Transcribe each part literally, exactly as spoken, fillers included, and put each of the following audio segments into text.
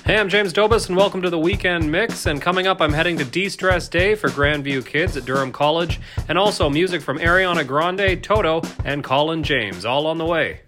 Hey, I'm James Dobus, and welcome to the Weekend Mix. And coming up, I'm heading to De-Stress Day for Grandview Kids at Durham College, and also music from Ariana Grande, Toto, and Colin James, all on the way.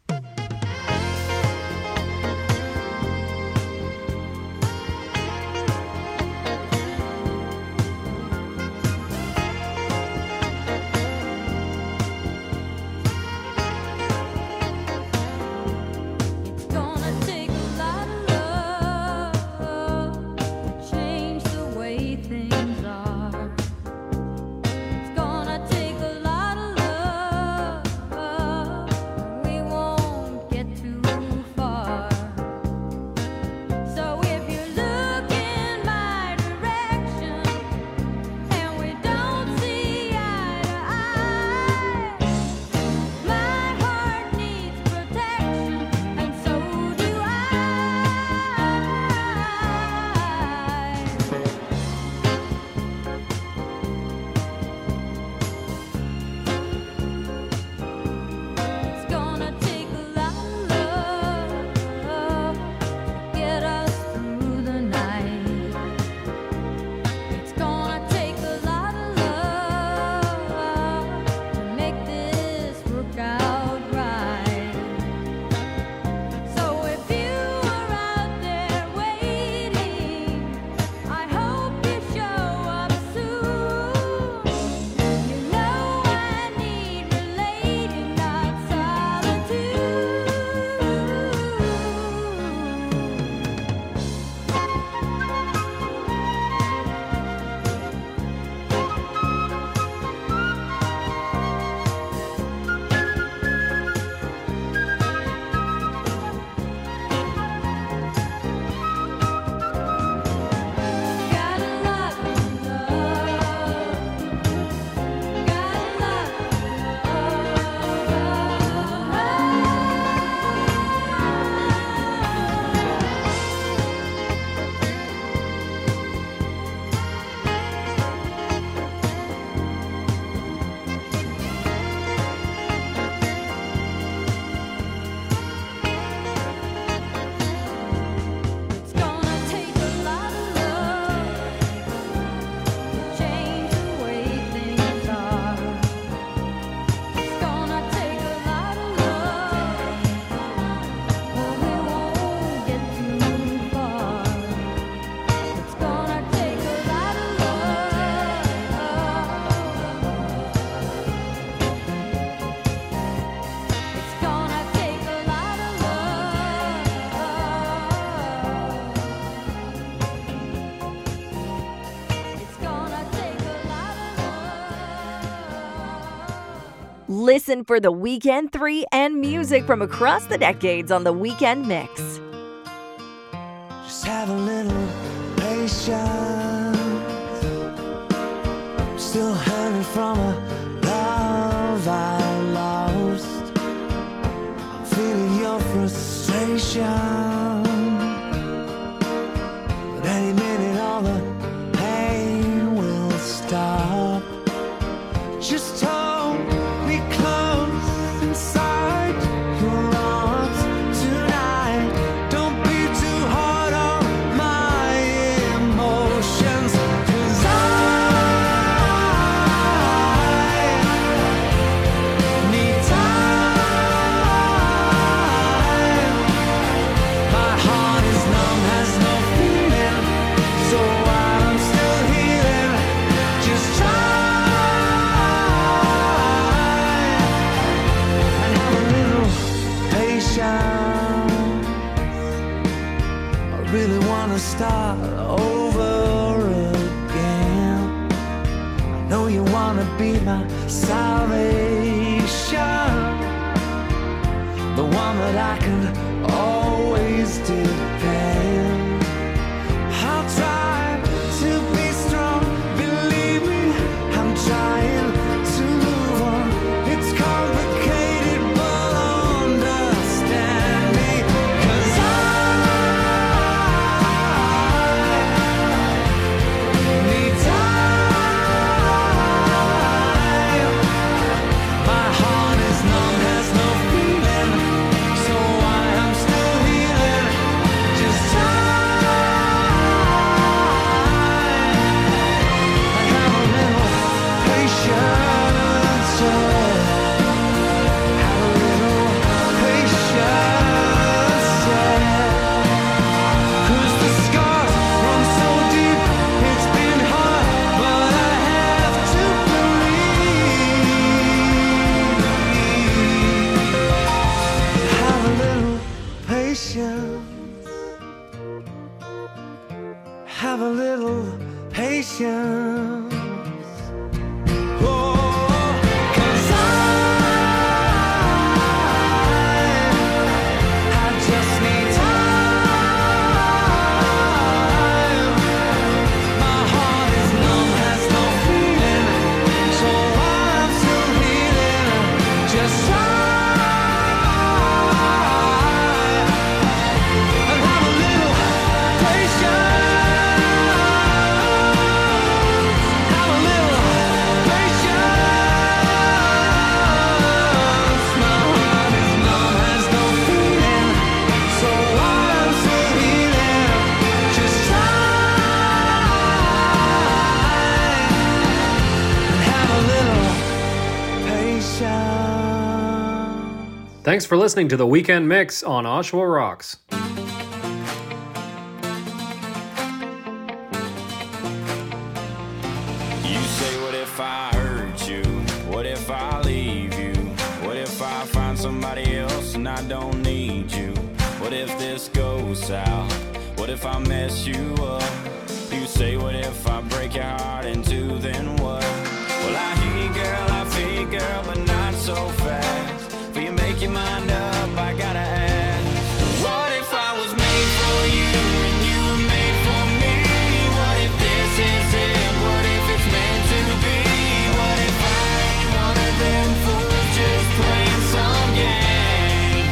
Listen for the Weekend three and music from across the decades on the Weekend Mix. Just have a little patience. I'm still hanging from a love I lost. I'm feeling your frustration. But any minute all the pain will stop. Just talk. Start over again. I know you wanna be my salvation, the one that I can always depend. I'll try to be strong, believe me, I'm trying to move on. It's complicated but understand me, 'cause I heart is numb, has no feeling, so why I'm still healing. patience. Have a little patience. Oh, 'cause I, I just need time. My heart is numb, has no feeling, so I'm still healing. Just try. Thanks for listening to the Weekend Mix on Oshawa Rocks. You say, what if I hurt you? What if I leave you? What if I find somebody else and I don't need you? What if this goes south? What if I mess you up? You say, what if I break your heart in two, then what? Well, I hear you, girl, I feel you, girl, but not so fast. For you make your mind up, I gotta ask, what if I was made for you and you were made for me? What if this is it? What if it's meant to be? What if I ain't one of them fools just playing some game?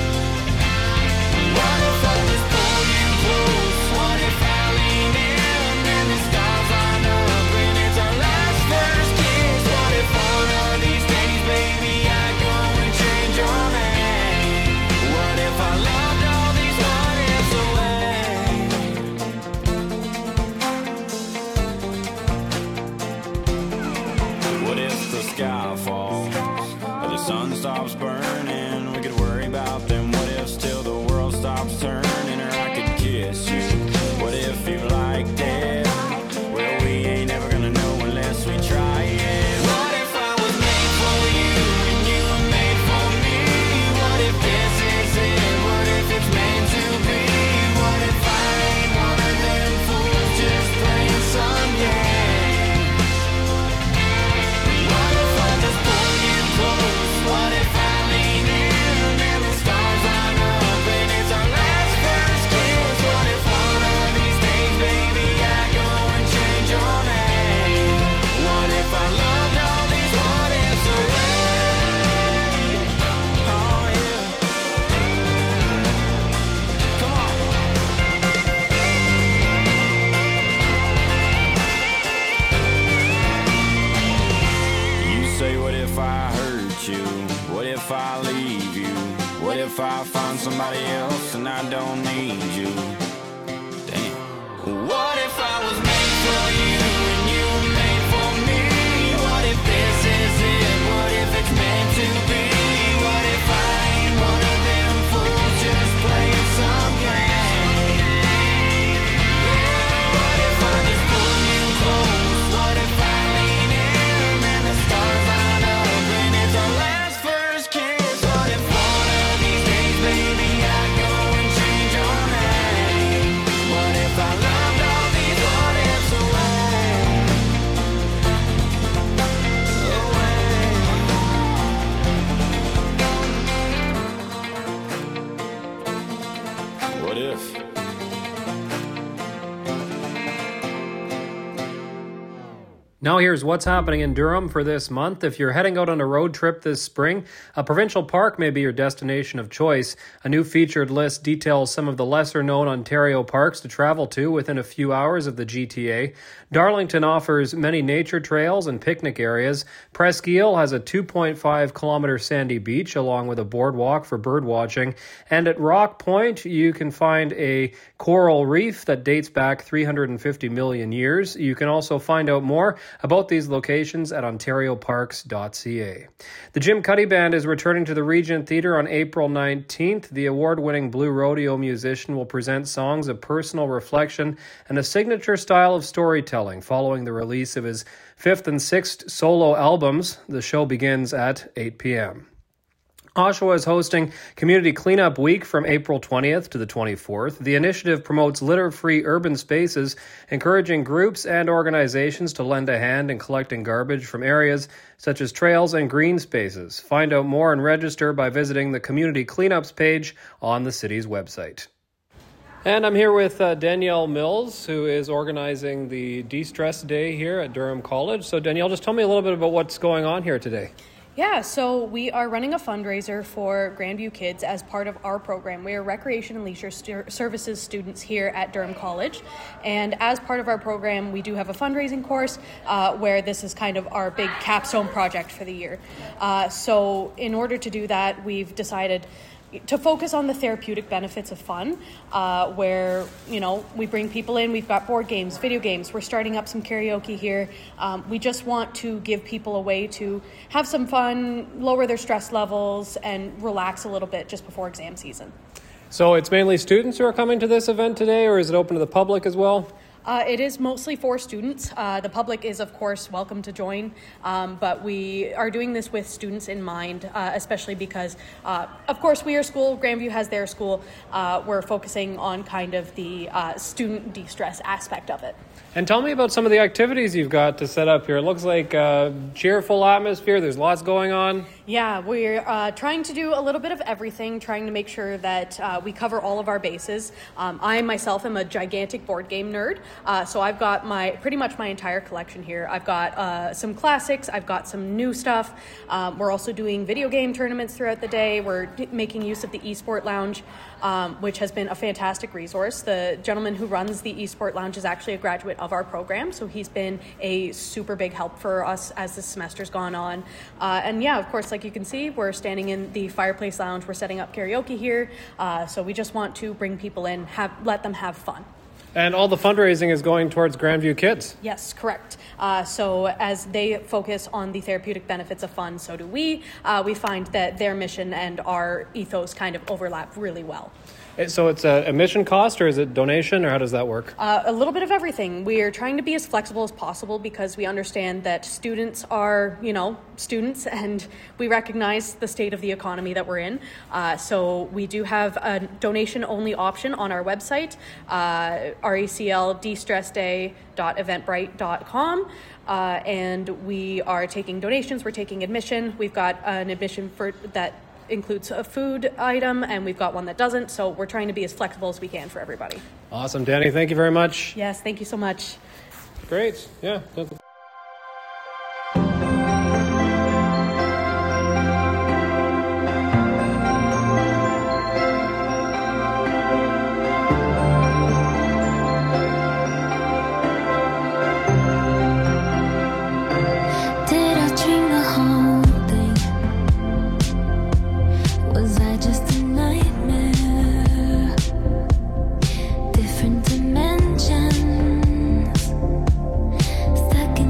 What if I just pull you close? What if I lean in and the stars line up and it's our last first kiss? What if one of these days, baby, I go and change your name? What if I loved all these what ifs away? What if the sky falls or the sun stops burning? We could worry about them what ifs till the world stops turning, or I could kiss you. What if you liked it? Well, we ain't ever gonna know unless we try it. What if I was made for you and you were made for me? What if this is it? What if it's meant to be? What if I ain't one of them fools just playing some games? What if I just pull you close? What if I lean in and the stars line up and it's our last first kiss? What if one of these days, baby, I go and change your name? What if I loved all these what ifs away? Oh yeah, come on. You say, what if I hurt you? What if I leave you? What if I find somebody else and I don't need you? Damn. What if I was made for you and you were made for me? What if this is it? What if it's meant to be? What if I ain't one of them fools just playing some game? What if I just pull you close? What if I lean in and the stars line up and it's our last first kiss? What if one of these days, baby, I go and change your name? What if I loved all these what ifs away? Away. What if? Now here's what's happening in Durham for this month. If you're heading out on a road trip this spring, a provincial park may be your destination of choice. A new featured list details some of the lesser-known Ontario parks to travel to within a few hours of the G T A. Darlington offers many nature trails and picnic areas. Presqu'Île has a two point five kilometer sandy beach along with a boardwalk for bird watching. And at Rock Point, you can find a coral reef that dates back three hundred fifty million years. You can also find out more about these locations at ontario parks dot c a. The Jim Cuddy Band is returning to the Regent Theatre on April nineteenth. The award-winning Blue Rodeo musician will present songs of personal reflection and a signature style of storytelling following the release of his fifth and sixth solo albums. The show begins at eight p.m. Oshawa is hosting Community Cleanup Week from April twentieth to the twenty-fourth. The initiative promotes litter-free urban spaces, encouraging groups and organizations to lend a hand in collecting garbage from areas such as trails and green spaces. Find out more and register by visiting the Community Cleanups page on the city's website. And I'm here with uh, Danielle Mills, who is organizing the De-Stress Day here at Durham College. So Danielle, just tell me a little bit about what's going on here today. Yeah, so we are running a fundraiser for Grandview Kids as part of our program. We are Recreation and Leisure stu- Services students here at Durham College. And as part of our program, we do have a fundraising course uh, where this is kind of our big capstone project for the year. Uh, so in order to do that, we've decided to focus on the therapeutic benefits of fun, uh, where, you know, we bring people in, we've got board games, video games, we're starting up some karaoke here. Um, we just want to give people a way to have some fun, lower their stress levels, and relax a little bit just before exam season. So it's mainly students who are coming to this event today, or is it open to the public as well? Uh, it is mostly for students. Uh, the public is, of course, welcome to join, um, but we are doing this with students in mind, uh, especially because, uh, of course, we are school, Grandview has their school. Uh, we're focusing on kind of the uh, student de-stress aspect of it. And tell me about some of the activities you've got to set up here. It looks like a cheerful atmosphere. There's lots going on. Yeah, we're uh, trying to do a little bit of everything, trying to make sure that uh, we cover all of our bases. Um, I myself am a gigantic board game nerd, uh, so I've got my pretty much my entire collection here. I've got uh, some classics, I've got some new stuff. Um, we're also doing video game tournaments throughout the day. We're d- making use of the eSport Lounge, um, which has been a fantastic resource. The gentleman who runs the eSport Lounge is actually a graduate of our program, so he's been a super big help for us as the semester's gone on. Uh, and yeah, of course, like you can see, we're standing in the fireplace lounge. We're setting up karaoke here, uh, so we just want to bring people in, have let them have fun. And all the fundraising is going towards Grandview Kids. Yes, correct. Uh, so as they focus on the therapeutic benefits of fun, so do we. Uh, we find that their mission and our ethos kind of overlap really well. So it's a admission cost, or is it donation, or how does that work? Uh, a little bit of everything. We are trying to be as flexible as possible because we understand that students are, you know, students, and we recognize the state of the economy that we're in. Uh, so we do have a donation-only option on our website, uh, R E C L D stress day dot eventbrite dot com. Uh, and we are taking donations, we're taking admission. We've got an admission for that includes a food item, and we've got one that doesn't, so we're trying to be as flexible as we can for everybody. Awesome, Danny. Thank you very much. Yes, thank you so much. Great. Yeah. Did I dream the whole thing? Was I just a nightmare? Different dimensions, stuck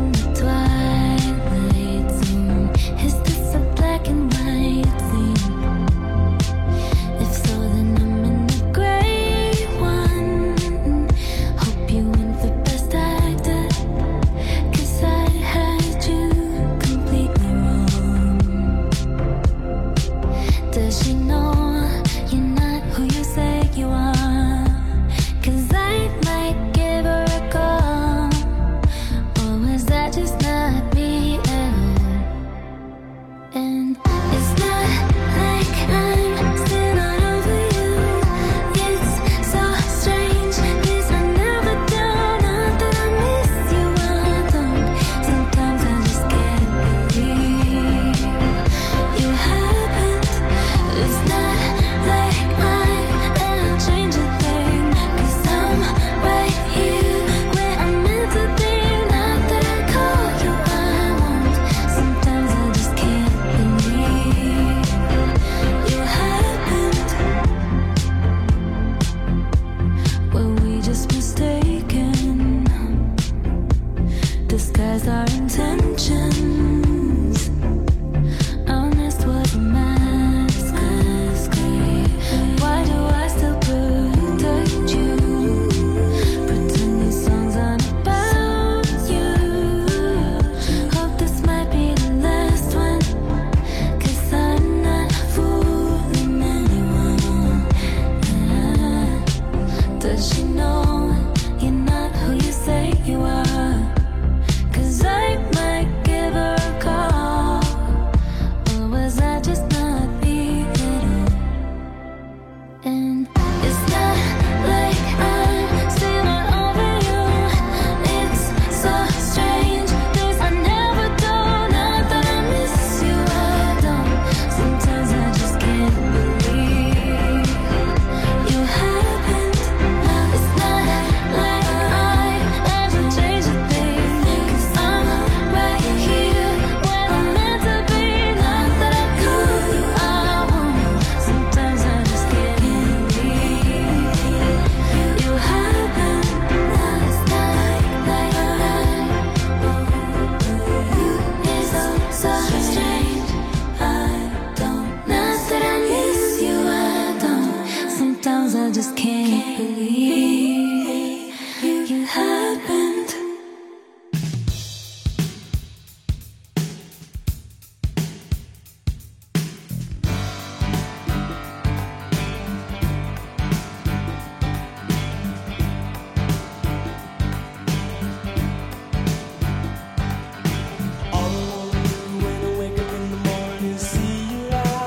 I just can't believe it happened.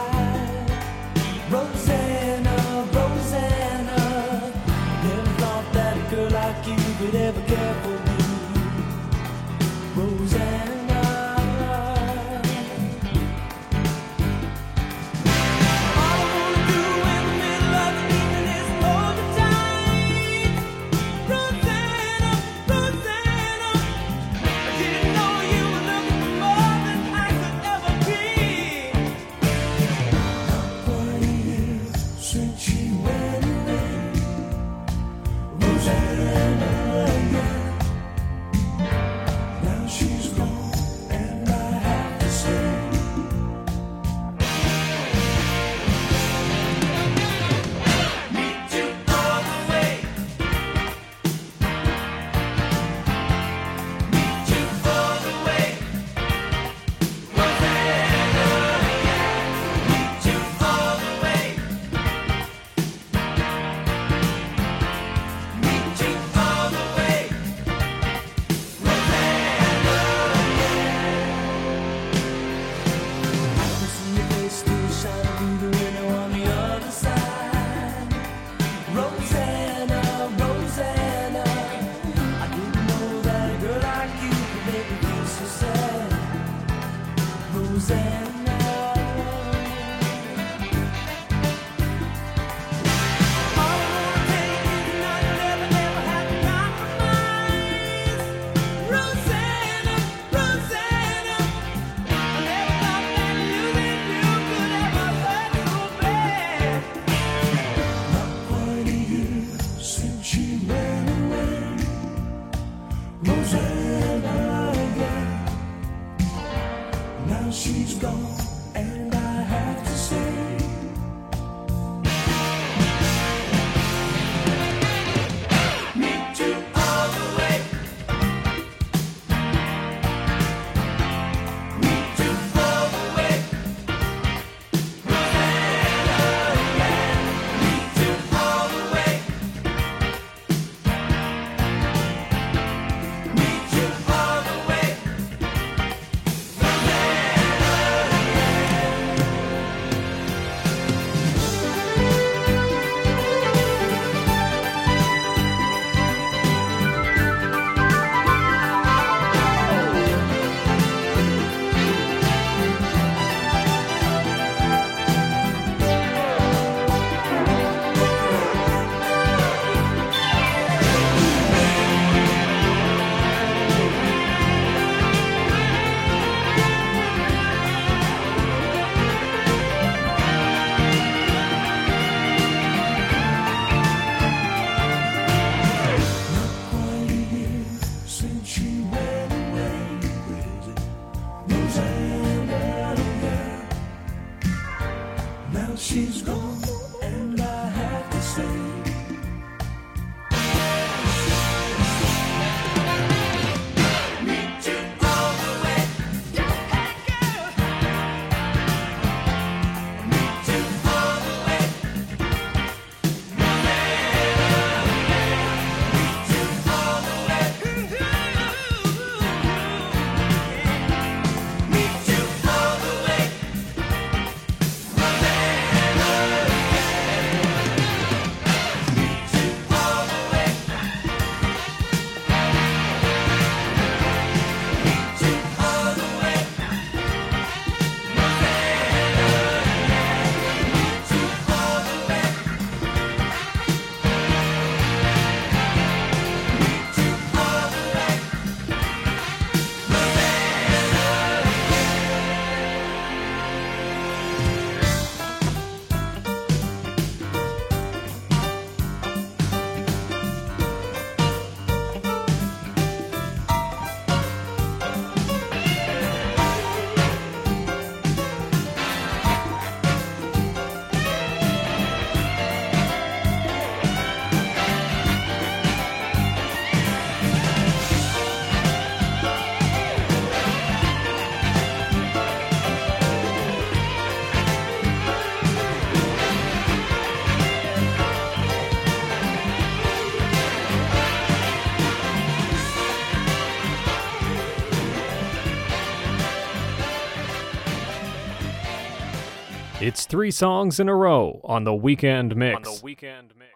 Rosanna, Rosanna, never thought It's three songs in a row on the Weekend Mix. On the Weekend Mix.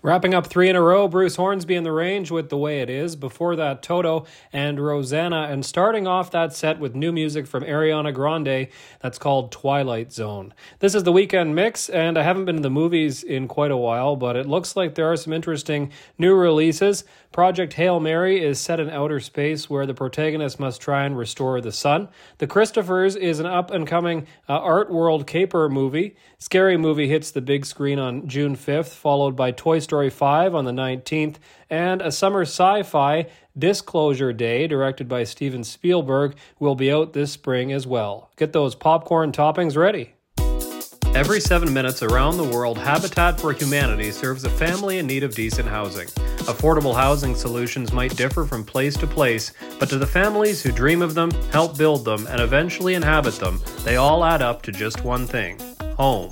Wrapping up three in a row, Bruce Hornsby in the range with The Way It Is. Before that, Toto and Rosanna. And starting off that set with new music from Ariana Grande that's called Twilight Zone. This is the weekend mix, and I haven't been to the movies in quite a while, but it looks like there are some interesting new releases. Project Hail Mary is set in outer space where the protagonist must try and restore the sun. The Christophers is an up-and-coming uh, art world caper movie. Scary Movie hits the big screen on June fifth, followed by Toy Story five on the nineteenth, and a summer sci-fi, Disclosure Day, directed by Steven Spielberg, will be out this spring as well. Get those popcorn toppings ready. Every seven minutes around the world, Habitat for Humanity serves a family in need of decent housing. Affordable housing solutions might differ from place to place, but to the families who dream of them, help build them, and eventually inhabit them, they all add up to just one thing: home.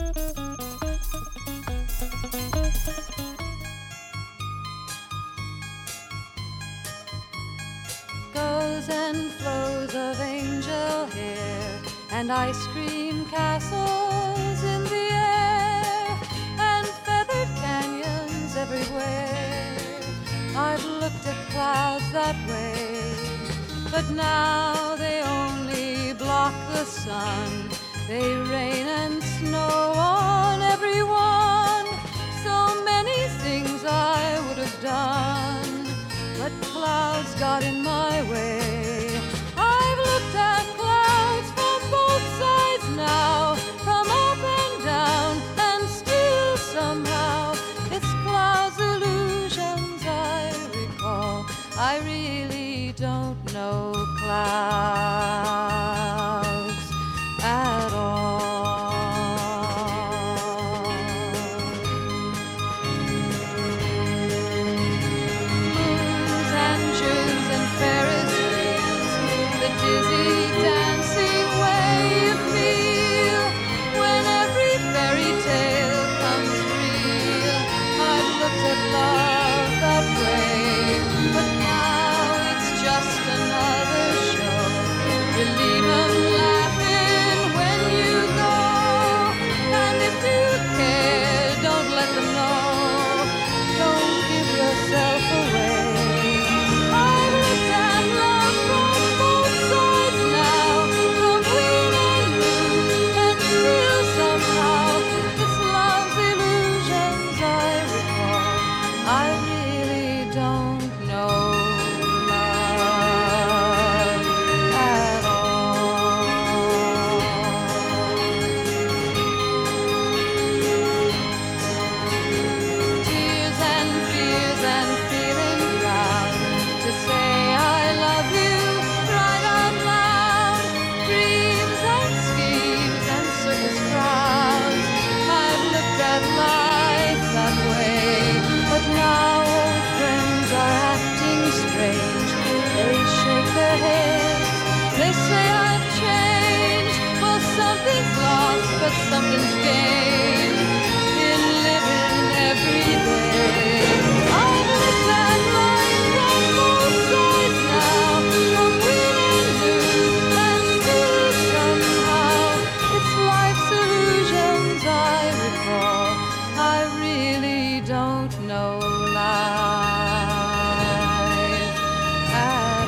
Goes and flows of angel hair and ice cream castles in the air and feathered canyons everywhere. I've looked at clouds that way, but now they only block the sun. They rain and snow on everyone. So many things I would have done, but clouds got in my way. I've looked at clouds from both sides now, from up and down, and still somehow it's clouds' illusions I recall. I really don't know clouds at all. Moons and Junes and Ferris wheels, the dizzy dancing way you feel when every fairy tale comes real. I've looked at love that way, but now it's just another show. You leave 'em laughing when you go, and if you care, don't let them know. Don't give yourself away. I've looked at love from both sides now, from win and lose, and still somehow it's love's illusions I recall. I really don't know love at all. Tears and fears and feeling proud to say I love you right out loud. Dreams and schemes and circus crowds. I've looked at life that way, but now old friends are acting strange. They shake their heads, they say I've changed. Well, something's lost, but something's gained in living every day. I've looked at life from both sides now, from win and lose, and still somehow it's life's illusions I recall. I really don't know life at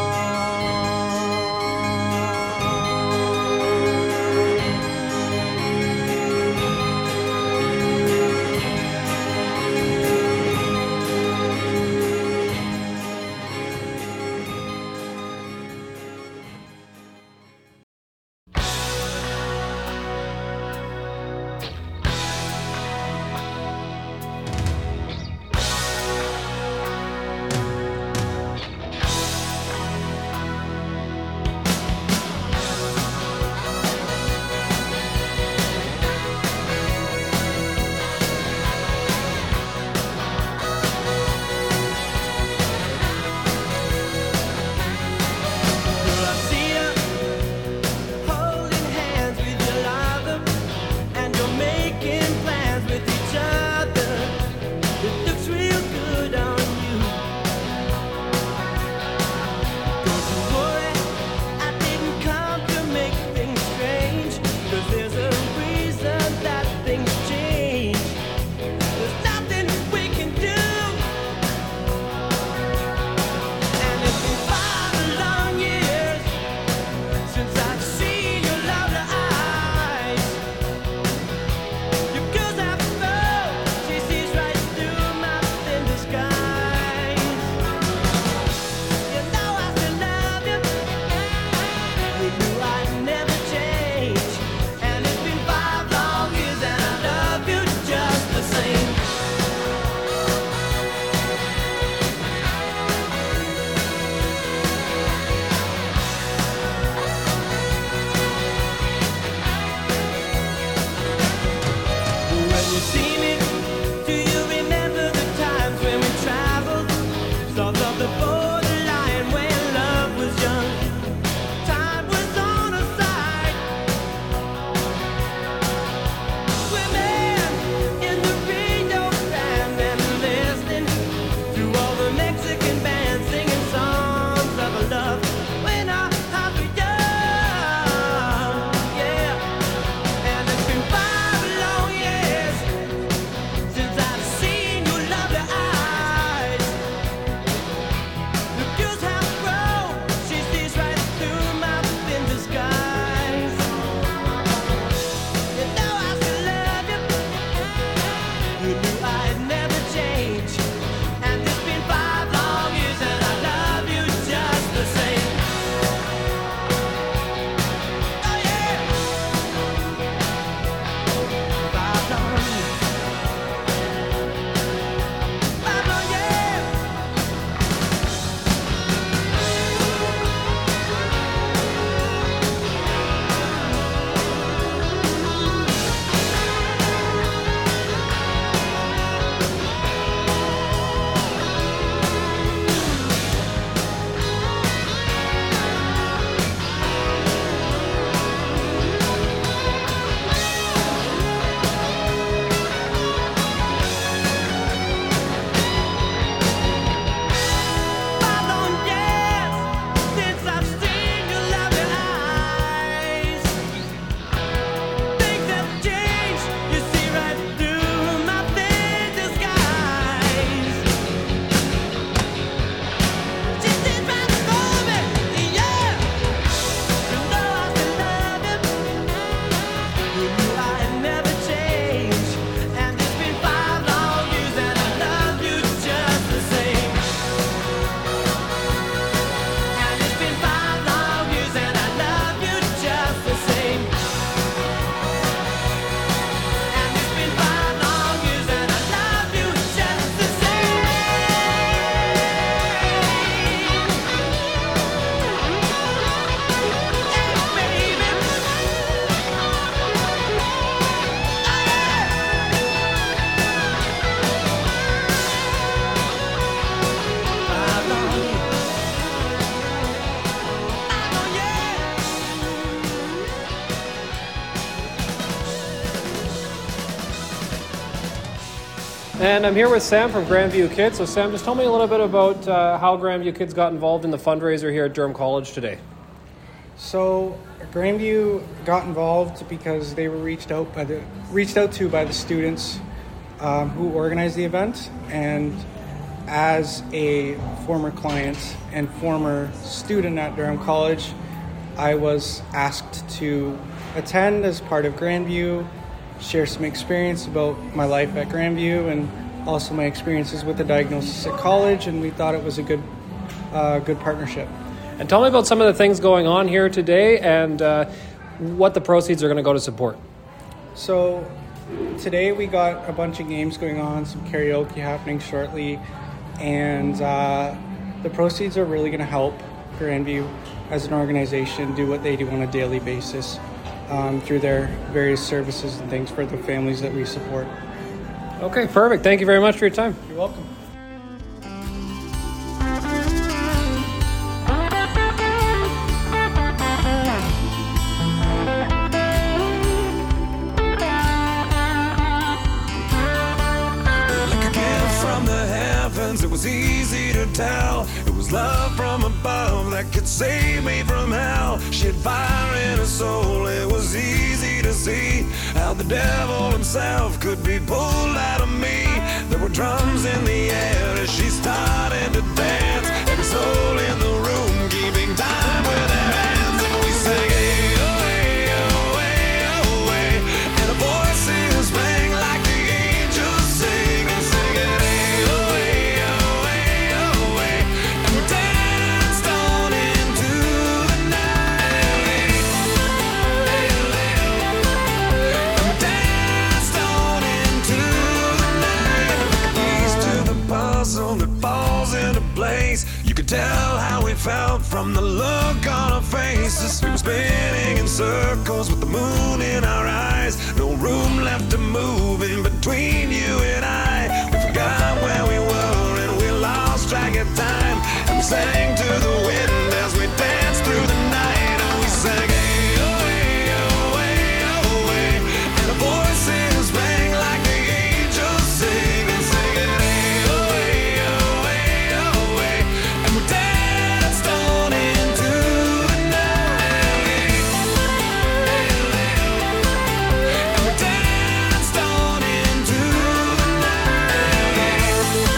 all. And I'm here with Sam from Grandview Kids. So Sam, just tell me a little bit about uh, how Grandview Kids got involved in the fundraiser here at Durham College today. So Grandview got involved because they were reached out by the reached out to by the students um, who organized the event, and as a former client and former student at Durham College, I was asked to attend as part of Grandview, share some experience about my life at Grandview and also my experiences with the diagnosis at college, and we thought it was a good, uh, good partnership. And tell me about some of the things going on here today and uh, what the proceeds are going to go to support. So today we got a bunch of games going on, some karaoke happening shortly, and uh, the proceeds are really going to help Grandview as an organization do what they do on a daily basis um, through their various services and things for the families that we support. Okay, perfect. Thank you very much for your time. You're welcome. It was easy to tell. It was love from above that could save me from hell. She had fire in her soul. It was easy to see how the devil himself could be pulled out of me. There were drums in the air as she started to dance. Every soul in the room keeping time with their hands. And we sang, hey, oh, hey, oh, hey, oh, hey. And the voices rang like the angels sing and sing it, hey, oh, hey. You could tell how we felt from the look on our faces. We were spinning in circles with the moon in our eyes. No room left to move in between you and I. We forgot where we were and we lost track of time. And we sang to the wind as we danced through the night. And we sang, hey, oh, hey, oh, hey, oh, hey. And the voices rang like the angels sing and sing it, hey, oh, hey, oh, hey, oh, hey. And we danced on into the night. And we danced on into the night.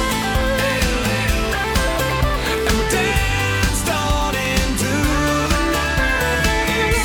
And we danced on into the night.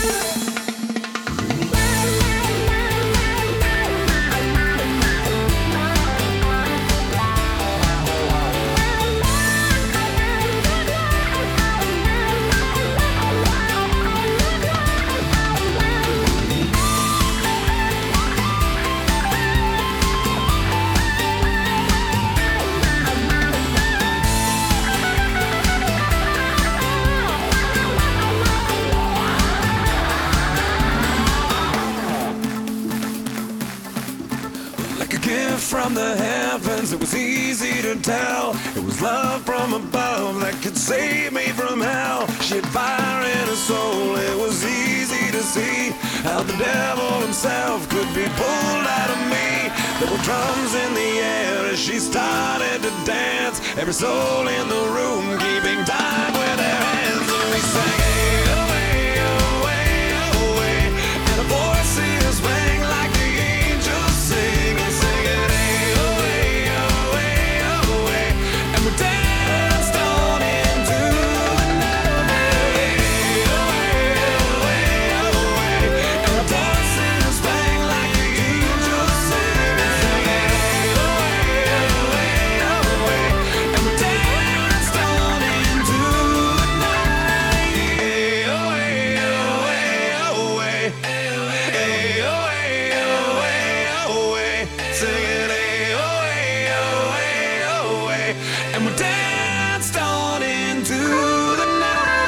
Like a gift from the heavens, it was easy to tell. It was love from above that could save me from hell. She had fire in her soul. It was easy to see how the devil himself could be pulled out of me. There were drums in the air as she started to dance. Every soul in the room keeping time with their hands. And we sang, hey, oh, hey, oh, hey, oh, hey. And the voices rang like the angels sing and sing it, hey, oh, hey, oh, hey, oh, hey. And we danced on into the night, hey, oh, hey, oh, hey, oh, hey. And the voices rang like the angels sing and sing it, hey, oh, hey, oh, hey, oh, hey. And we danced on into the night, hey, oh, hey, oh, hey, oh, hey. Hey, oh, hey, oh, hey, oh, hey. Sing it, hey, oh, hey, oh, hey, oh, hey. And we danced on into the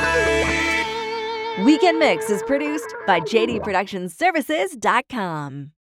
night. Weekend Mix is produced by J D Productions Services dot com.